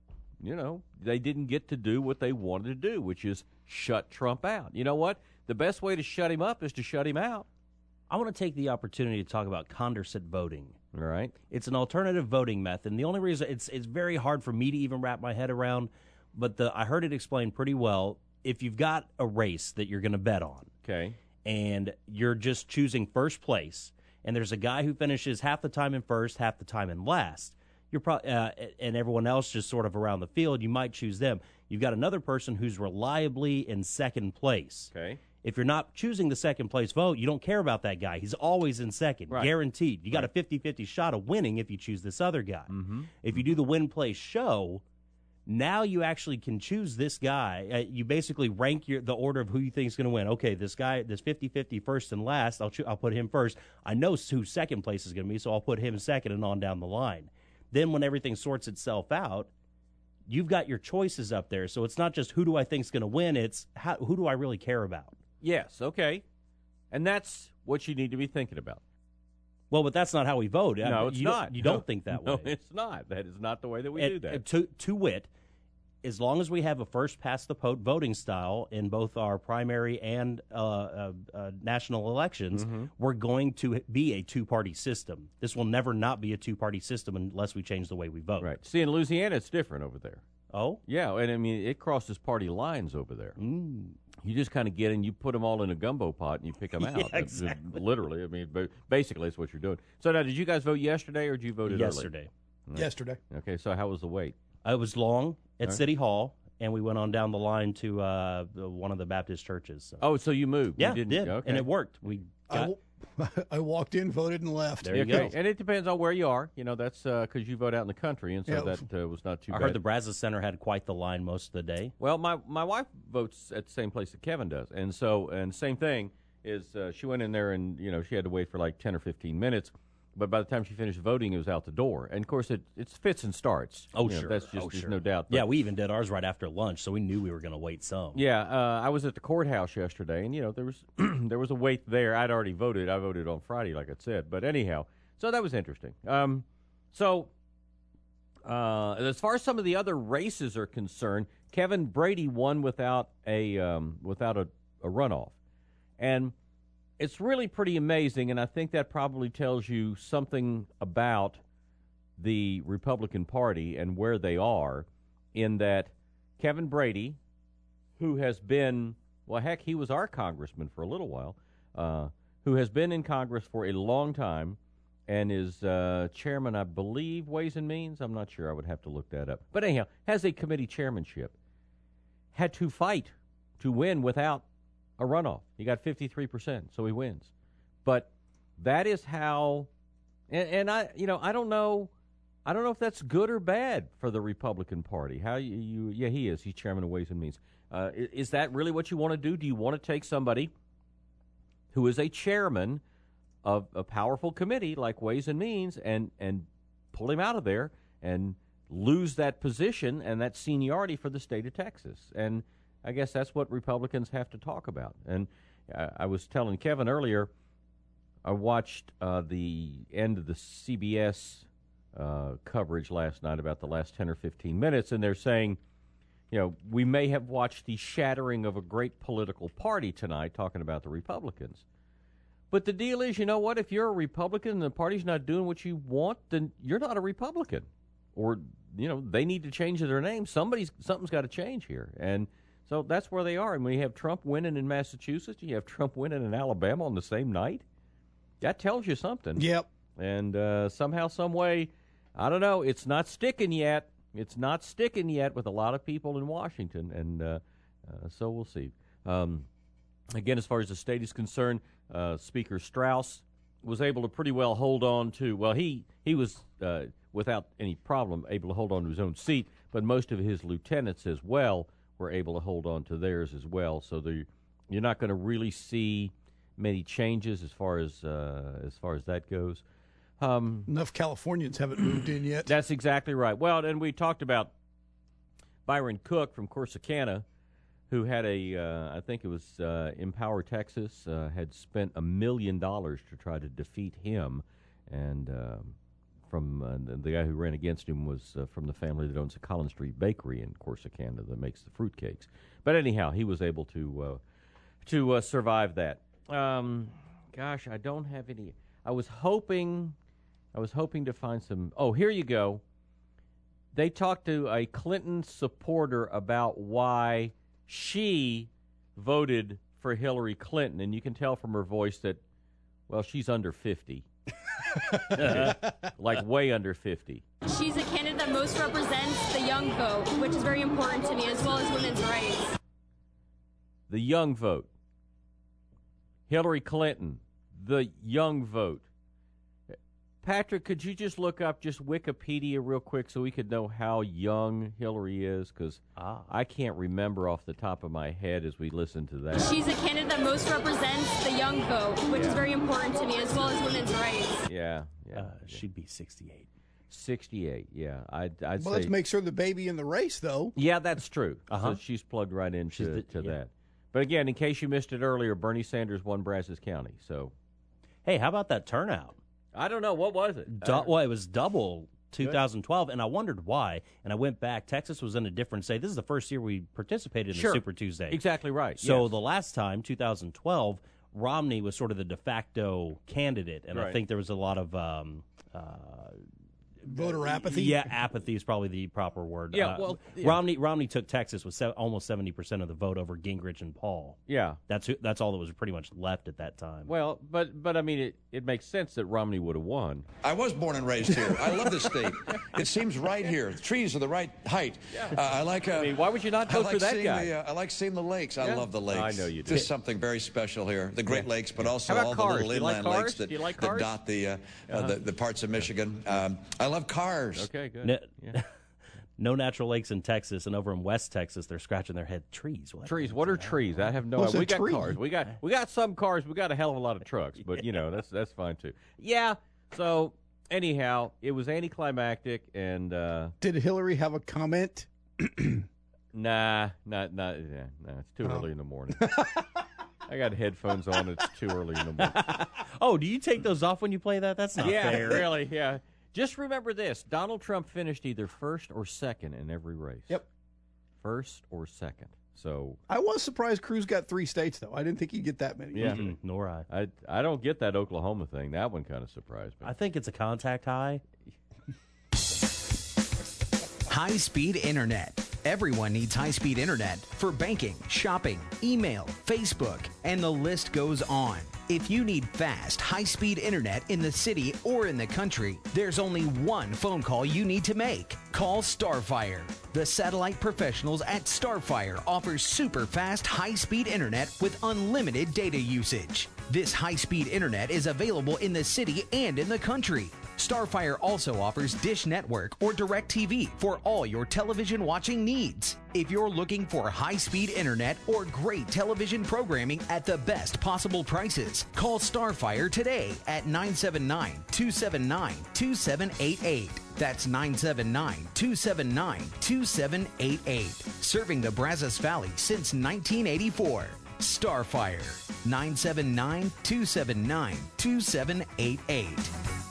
they didn't get to do what they wanted to do, which is shut Trump out. You know what? The best way to shut him up is to shut him out. I want to take the opportunity to talk about Condorcet voting. All right. It's an alternative voting method. And the only reason it's very hard for me to even wrap my head around, but I heard it explained pretty well. If you've got a race that you're going to bet on, okay, and you're just choosing first place, and there's a guy who finishes half the time in first, half the time in last, you're and everyone else just sort of around the field, you might choose them. You've got another person who's reliably in second place. Okay. If you're not choosing the second place vote, you don't care about that guy. He's always in second, right. Guaranteed. You got a 50-50 shot of winning if you choose this other guy. Mm-hmm. If you do the win place show, now you actually can choose this guy. You basically rank the order of who you think is going to win. Okay, this guy, this 50-50 first and last, I'll put him first. I know who second place is going to be, so I'll put him second and on down the line. Then when everything sorts itself out, you've got your choices up there. So it's not just who do I think is going to win, it's who do I really care about. Yes, okay. And that's what you need to be thinking about. Well, but that's not how we vote. No, it's not. You don't think that way. No, it's not. That is not the way that we do that. To wit, as long as we have a first-past-the-post voting style in both our primary and national elections, we're going to be a two-party system. This will never not be a two-party system unless we change the way we vote. Right. See, in Louisiana, it's different over there. Oh? Yeah, and I mean, it crosses party lines over there. You just kind of get in, you put them all in a gumbo pot, and you pick them out. Yeah, exactly. Literally. I mean, basically, that's what you're doing. So now, did you guys vote yesterday, or did you vote yesterday? Early? Yesterday. Okay, so how was the wait? It was long at right. City Hall, and we went on down the line to one of the Baptist churches. So. Oh, so you moved? Yeah, you did, okay. And it worked. I walked in, voted, and left. There you go. And it depends on where you are. You know, that's because you vote out in the country, and so that was not too bad. I heard the Brazos Center had quite the line most of the day. Well, my wife votes at the same place that Kevin does, and same thing is she went in there and she had to wait for like 10 or 15 minutes. But by the time she finished voting, it was out the door. And, of course, it fits and starts. Oh, sure. That's just, there's no doubt. But, yeah, we even did ours right after lunch, so we knew we were going to wait some. Yeah, I was at the courthouse yesterday, and, there was there was a wait there. I'd already voted. I voted on Friday, like I said. But anyhow, so that was interesting. So as far as some of the other races are concerned, Kevin Brady won without a runoff. And it's really pretty amazing, and I think that probably tells you something about the Republican Party and where they are, in that Kevin Brady, who has been, well, heck, he was our congressman for a little while, who has been in Congress for a long time and is chairman, I believe, Ways and Means. I'm not sure. I would have to look that up. But anyhow, has a committee chairmanship, had to fight to win without a runoff. He got 53%, so he wins. But that is how, and I don't know if that's good or bad for the Republican Party. How yeah, he is. He's chairman of Ways and Means. Is that really what you want to do? Do you want to take somebody who is a chairman a powerful committee like Ways and Means and pull him out of there and lose that position and that seniority for the state of Texas. And I guess that's what Republicans have to talk about. And I was telling Kevin earlier, I watched the end of the CBS coverage last night about the last 10 or 15 minutes, and they're saying, we may have watched the shattering of a great political party tonight, talking about the Republicans. But the deal is, you know what? If you're a Republican and the party's not doing what you want, then you're not a Republican. Or, they need to change their name. Something's got to change here. And so that's where they are. And when you have Trump winning in Massachusetts, you have Trump winning in Alabama on the same night, that tells you something. Yep. And somehow, some way, I don't know, it's not sticking yet. It's not sticking yet with a lot of people in Washington. And so we'll see. Again, as far as the state is concerned, Speaker Strauss was able to pretty well hold on to, well, he was, without any problem, able to hold on to his own seat, but most of his lieutenants as well were able to hold on to theirs as well. So you're not going to really see many changes as far as that goes. Enough Californians haven't moved in yet. That's exactly right. Well, and we talked about Byron Cook from Corsicana, who had I think it was Empower Texas, had spent $1 million to try to defeat him. And the guy who ran against him was from the family that owns the Collins Street Bakery in Corsicana that makes the fruitcakes. But anyhow, he was able to survive that. Gosh, I don't have any. I was hoping to find some. Oh, here you go. They talked to a Clinton supporter about why she voted for Hillary Clinton, and you can tell from her voice that, well, she's under 50. Like way under 50. She's a candidate that most represents the young vote, which is very important to me, as well as women's rights. The young vote. Hillary Clinton, the young vote. Patrick, could you just look up just Wikipedia real quick so we could know how young Hillary is? Because I can't remember off the top of my head as we listen to that. She's a candidate that most represents the young vote, which is very important to me, as well as women's rights. Yeah. She'd be 68. 68, yeah. I'd say. Well, that makes her the baby in the race, though. Yeah, that's true. So she's plugged right into that. But again, in case you missed it earlier, Bernie Sanders won Brazos County. So, hey, how about that turnout? I don't know. What was it? Well, it was double 2012, and I wondered why. And I went back. Texas was in a different state. This is the first year we participated in the Super Tuesday. Exactly right. So the last time, 2012, Romney was sort of the de facto candidate, and I think there was a lot of voter apathy. Yeah, apathy is probably the proper word. Yeah, Romney took Texas with almost 70% of the vote over Gingrich and Paul. Yeah, that's all that was pretty much left at that time. Well, but I mean, it makes sense that Romney would have won. I was born and raised here. I love this state. It seems right here. The trees are the right height. I like. I mean, why would you not vote for that guy? I like seeing the lakes. I love the lakes. I know you do. There's something very special here. The Great Lakes, but also all cars? the little inland lakes that dot the parts of Michigan. I love cars. Okay, good. No natural lakes in Texas, and over in West Texas, they're scratching their head. Trees. Trees. What are trees? I have no idea. We got cars. We got some cars. We got a hell of a lot of trucks, but that's fine too. Yeah. So anyhow, it was anticlimactic, and did Hillary have a comment? Nah. It's too early in the morning. I got headphones on. It's too early in the morning. Oh, do you take those off when you play that? That's not fair. Really. Yeah. Just remember this: Donald Trump finished either first or second in every race. Yep, first or second. So I was surprised Cruz got 3 states, though. I didn't think he'd get that many. Yeah, nor I. I don't get that Oklahoma thing. That one kind of surprised me. I think it's a contact high. High-speed internet. Everyone needs high-speed internet for banking, shopping, email, Facebook, and the list goes on. If you need fast, high-speed internet in the city or in the country, there's only one phone call you need to make. Call Starfire. The satellite professionals at Starfire offer super fast, high-speed internet with unlimited data usage. This high-speed internet is available in the city and in the country. Starfire also offers Dish Network or DirecTV for all your television watching needs. If you're looking for high-speed internet or great television programming at the best possible prices, call Starfire today at 979-279-2788. That's 979-279-2788. Serving the Brazos Valley since 1984. Starfire, 979-279-2788.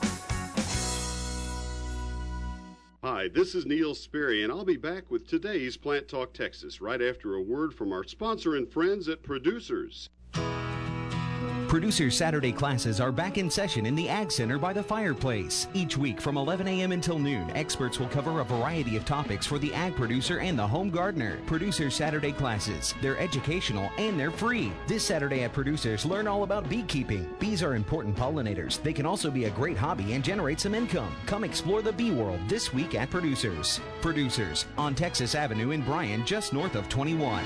Hi, this is Neil Sperry, and I'll be back with today's Plant Talk Texas right after a word from our sponsor and friends at Producers. Producers Saturday classes are back in session in the Ag Center by the fireplace. Each week from 11 a.m. until noon, experts will cover a variety of topics for the ag producer and the home gardener. Producers Saturday classes. They're educational and they're free. This Saturday at Producers, learn all about beekeeping. Bees are important pollinators. They can also be a great hobby and generate some income. Come explore the bee world this week at Producers. Producers on Texas Avenue in Bryan, just north of 21.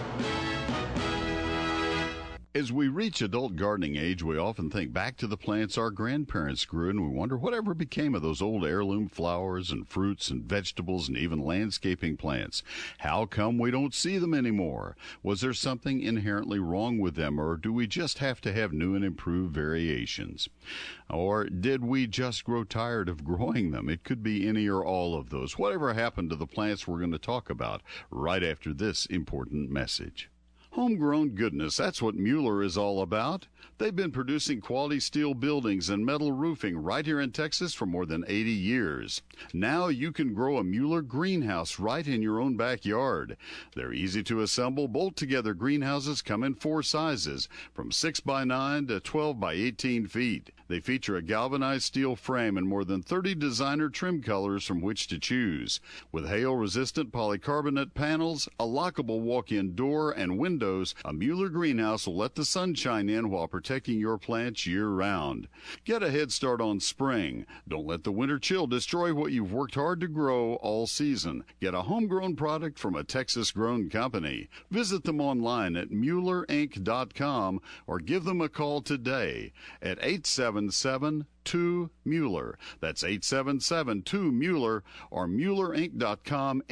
As we reach adult gardening age, we often think back to the plants our grandparents grew, and we wonder whatever became of those old heirloom flowers and fruits and vegetables and even landscaping plants. How come we don't see them anymore? Was there something inherently wrong with them, or do we just have to have new and improved variations? Or did we just grow tired of growing them? It could be any or all of those. Whatever happened to the plants we're going to talk about right after this important message. Homegrown goodness, that's what Mueller is all about. They've been producing quality steel buildings and metal roofing right here in Texas for more than 80 years. Now you can grow a Mueller greenhouse right in your own backyard. They're easy to assemble, bolt-together greenhouses come in 4 sizes, from 6 by 9 to 12 by 18 feet. They feature a galvanized steel frame and more than 30 designer trim colors from which to choose. With hail-resistant polycarbonate panels, a lockable walk-in door, and windows, a Mueller greenhouse will let the sun shine in while protecting your plants year-round. Get a head start on spring. Don't let the winter chill destroy what you've worked hard to grow all season. Get a homegrown product from a Texas-grown company. Visit them online at MuellerInc.com or give them a call today at 877-2-MUELLER. That's 877-2-MUELLER or MuellerInc.com,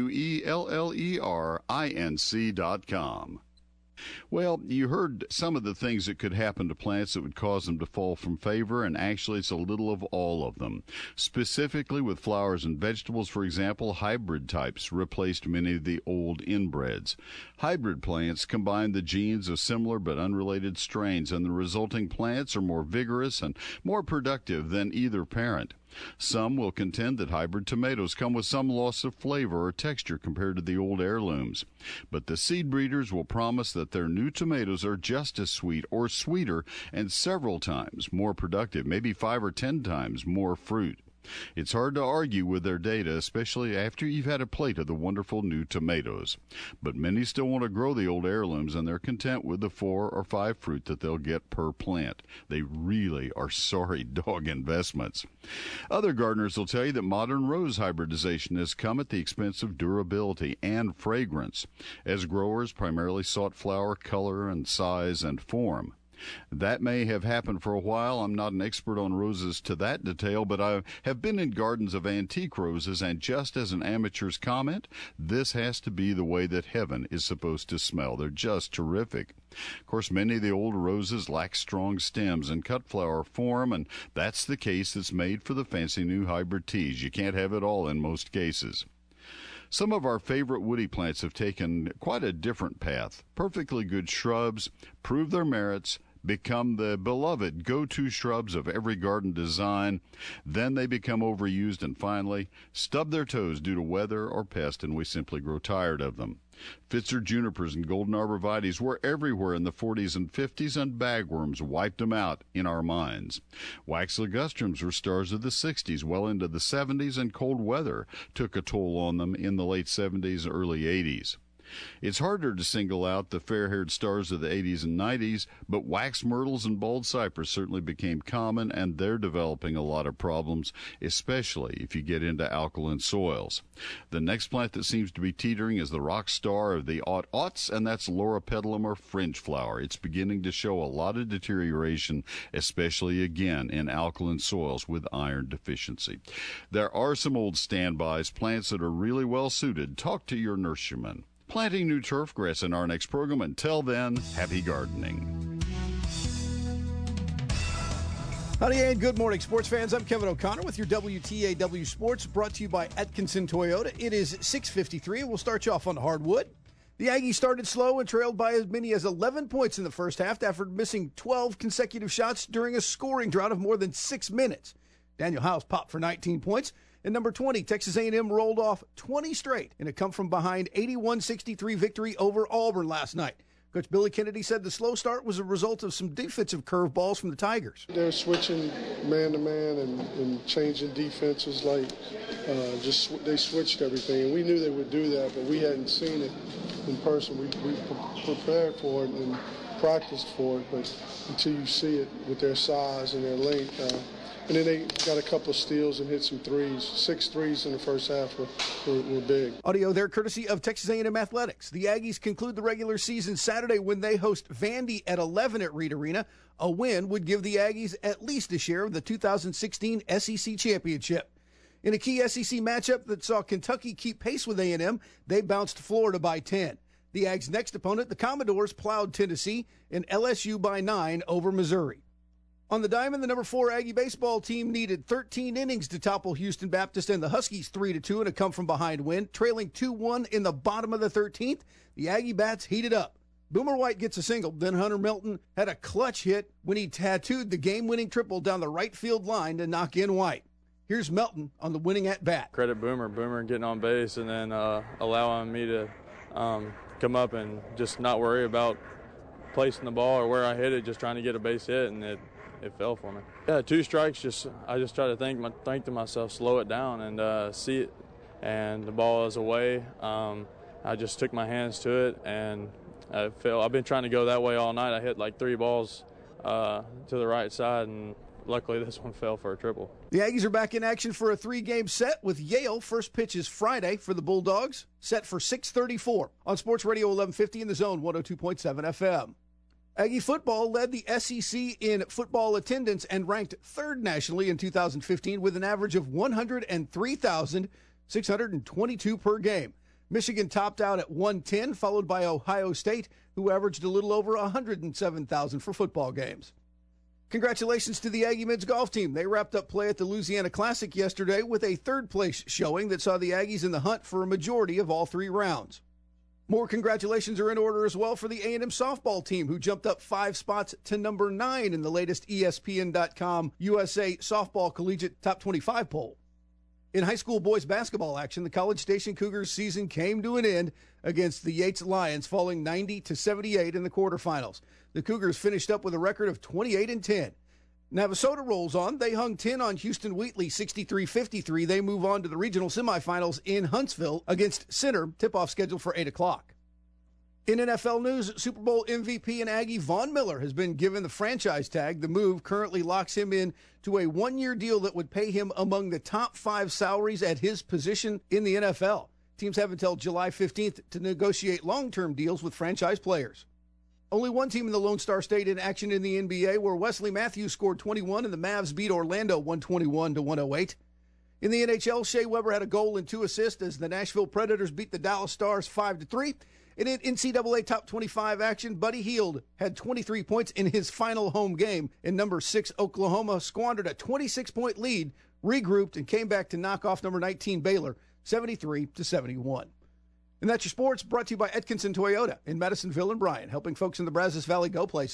MuellerInc.com. Well, you heard some of the things that could happen to plants that would cause them to fall from favor, and actually it's a little of all of them. Specifically with flowers and vegetables, for example, hybrid types replaced many of the old inbreds. Hybrid plants combine the genes of similar but unrelated strains, and the resulting plants are more vigorous and more productive than either parent. Some will contend that hybrid tomatoes come with some loss of flavor or texture compared to the old heirlooms. But the seed breeders will promise that their new tomatoes are just as sweet or sweeter and several times more productive, maybe 5 or 10 times more fruit. It's hard to argue with their data, especially after you've had a plate of the wonderful new tomatoes. But many still want to grow the old heirlooms, and they're content with the 4 or 5 fruit that they'll get per plant. They really are sorry dog investments. Other gardeners will tell you that modern rose hybridization has come at the expense of durability and fragrance, as growers primarily sought flower color and size and form. That may have happened for a while. I'm not an expert on roses to that detail, but I have been in gardens of antique roses, and just as an amateur's comment, this has to be the way that heaven is supposed to smell. They're just terrific. Of course, many of the old roses lack strong stems and cut flower form, and that's the case that's made for the fancy new hybrid teas. You can't have it all in most cases. Some of our favorite woody plants have taken quite a different path. Perfectly good shrubs prove their merits, become the beloved go-to shrubs of every garden design. Then they become overused and finally stub their toes due to weather or pest, and we simply grow tired of them. Pfister junipers and golden arborvitaes were everywhere in the 40s and 50s, and bagworms wiped them out in our minds. Wax ligustrums were stars of the 60s, well into the 70s, and cold weather took a toll on them in the late 70s, early 80s. It's harder to single out the fair-haired stars of the 80s and 90s, but wax myrtles and bald cypress certainly became common, and they're developing a lot of problems, especially if you get into alkaline soils. The next plant that seems to be teetering is the rock star of the aughts, and that's Loropetalum or fringe flower. It's beginning to show a lot of deterioration, especially again in alkaline soils with iron deficiency. There are some old standbys, plants that are really well suited. Talk to your nurseryman. Planting new turf grass in our next program. Until then, happy gardening. Howdy and good morning, sports fans. I'm Kevin O'Connor with your WTAW Sports, brought to you by Atkinson Toyota. It is 6:53, and we'll start you off on hardwood. The Aggies started slow and trailed by as many as 11 points in the first half after missing 12 consecutive shots during a scoring drought of more than 6 minutes. Daniel House popped for 19 points. And number 20, Texas A&M rolled off 20 straight in a come-from-behind 81-63 victory over Auburn last night. Coach Billy Kennedy said the slow start was a result of some defensive curveballs from the Tigers. They're switching man-to-man and changing defenses like they switched everything. And we knew they would do that, but we hadn't seen it in person. We prepared for it and practiced for it, but until you see it with their size and their length, and then they got a couple of steals and hit some threes. 6 threes in the first half were big. Audio there courtesy of Texas A&M Athletics. The Aggies conclude the regular season Saturday when they host Vandy at 11 at Reed Arena. A win would give the Aggies at least a share of the 2016 SEC championship. In a key SEC matchup that saw Kentucky keep pace with A&M, they bounced Florida by 10. The Aggies' next opponent, the Commodores, plowed Tennessee, and LSU by 9 over Missouri. On the diamond, the number 4 Aggie baseball team needed 13 innings to topple Houston Baptist and the Huskies 3-2 in a come-from-behind win. Trailing 2-1 in the bottom of the 13th, the Aggie bats heated up. Boomer White gets a single, then Hunter Melton had a clutch hit when he tattooed the game-winning triple down the right field line to knock in White. Here's Melton on the winning at-bat. Credit Boomer getting on base and then allowing me to come up and just not worry about placing the ball or where I hit it, just trying to get a base hit, and it fell for me. Yeah, 2 strikes. I just try to think to myself, slow it down and see it. And the ball is away. I just took my hands to it and I fell. I've been trying to go that way all night. I hit like 3 balls to the right side, and luckily this one fell for a triple. The Aggies are back in action for a 3-game set with Yale. First pitch is Friday for the Bulldogs, set for 6:34 on Sports Radio 1150 in the Zone 102.7 FM. Aggie football led the SEC in football attendance and ranked 3rd nationally in 2015 with an average of 103,622 per game. Michigan topped out at 110, followed by Ohio State, who averaged a little over 107,000 for football games. Congratulations to the Aggie men's golf team. They wrapped up play at the Louisiana Classic yesterday with a 3rd-place showing that saw the Aggies in the hunt for a majority of all 3 rounds. More congratulations are in order as well for the A&M softball team, who jumped up 5 spots to number 9 in the latest ESPN.com USA Softball Collegiate Top 25 poll. In high school boys basketball action, the College Station Cougars season came to an end against the Yates Lions, falling 90-78 in the quarterfinals. The Cougars finished up with a record of 28-10. Navasota rolls on. They hung 10 on Houston Wheatley, 63-53. They move on to the regional semifinals in Huntsville against Center, tip-off scheduled for 8 o'clock. In NFL news, Super Bowl MVP and Aggie Von Miller has been given the franchise tag. The move currently locks him in to a 1-year deal that would pay him among the top 5 salaries at his position in the NFL. Teams have until July 15th to negotiate long-term deals with franchise players. Only one team in the Lone Star State in action in the NBA, where Wesley Matthews scored 21 and the Mavs beat Orlando 121-108. In the NHL, Shea Weber had a goal and 2 assists as the Nashville Predators beat the Dallas Stars 5-3. And in NCAA Top 25 action, Buddy Hield had 23 points in his final home game, and number 6 Oklahoma squandered a 26-point lead, regrouped, and came back to knock off number 19 Baylor 73-71. And that's your sports, brought to you by Atkinson Toyota in Madisonville and Bryan, helping folks in the Brazos Valley go places.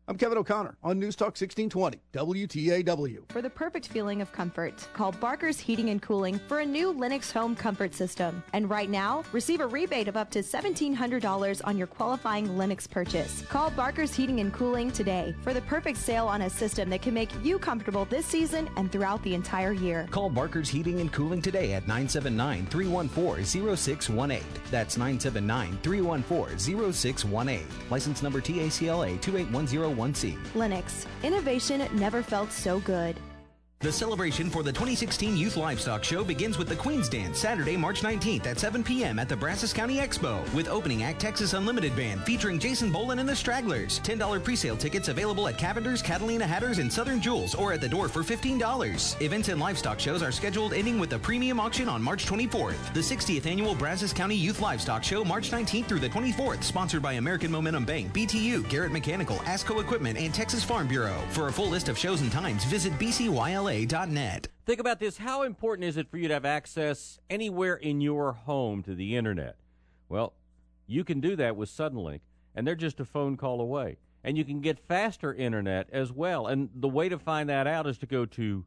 I'm Kevin O'Connor on News Talk 1620, WTAW. For the perfect feeling of comfort, call Barker's Heating and Cooling for a new Lennox Home Comfort System. And right now, receive a rebate of up to $1,700 on your qualifying Lennox purchase. Call Barker's Heating and Cooling today for the perfect sale on a system that can make you comfortable this season and throughout the entire year. Call Barker's Heating and Cooling today at 979-314-0618. That's 979-314-0618. License number TACLA 28101C. Lennox. Innovation never felt so good. The celebration for the 2016 Youth Livestock Show begins with the Queen's Dance Saturday, March 19th at 7 p.m. at the Brazos County Expo with opening act Texas Unlimited Band featuring Jason Boland and the Stragglers. $10 presale tickets available at Cavender's, Catalina Hatters, and Southern Jewels or at the door for $15. Events and livestock shows are scheduled ending with a premium auction on March 24th. The 60th Annual Brazos County Youth Livestock Show, March 19th through the 24th, sponsored by American Momentum Bank, BTU, Garrett Mechanical, ASCO Equipment, and Texas Farm Bureau. For a full list of shows and times, visit bcyla.net. Think about this. How important is it for you to have access anywhere in your home to the internet? Well, you can do that with Suddenlink, and they're just a phone call away. And you can get faster internet as well. And the way to find that out is to go to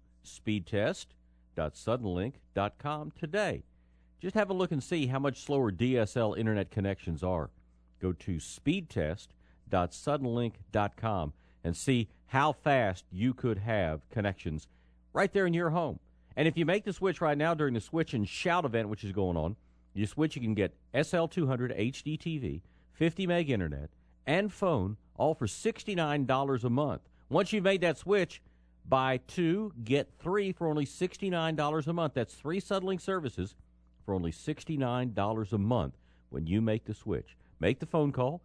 speedtest.suddenlink.com today. Just have a look and see how much slower DSL internet connections are. Go to speedtest.suddenlink.com and see how fast you could have connections right there in your home. And if you make the switch right now during the Switch and Shout event, which is going on, you switch, you can get SL200 HD TV, 50 meg internet, and phone, all for $69 a month. Once you've made that switch, buy 2, get 3 for only $69 a month. That's 3 Suddenlink services for only $69 a month when you make the switch. Make the phone call,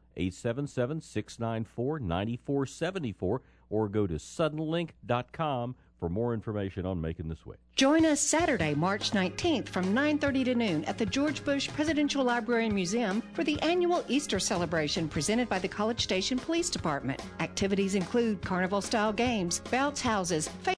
877-694-9474, or go to suddenlink.com for more information on making the switch. Join us Saturday, March 19th from 9:30 to noon at the George Bush Presidential Library and Museum for the annual Easter celebration presented by the College Station Police Department. Activities include carnival-style games, bounce houses,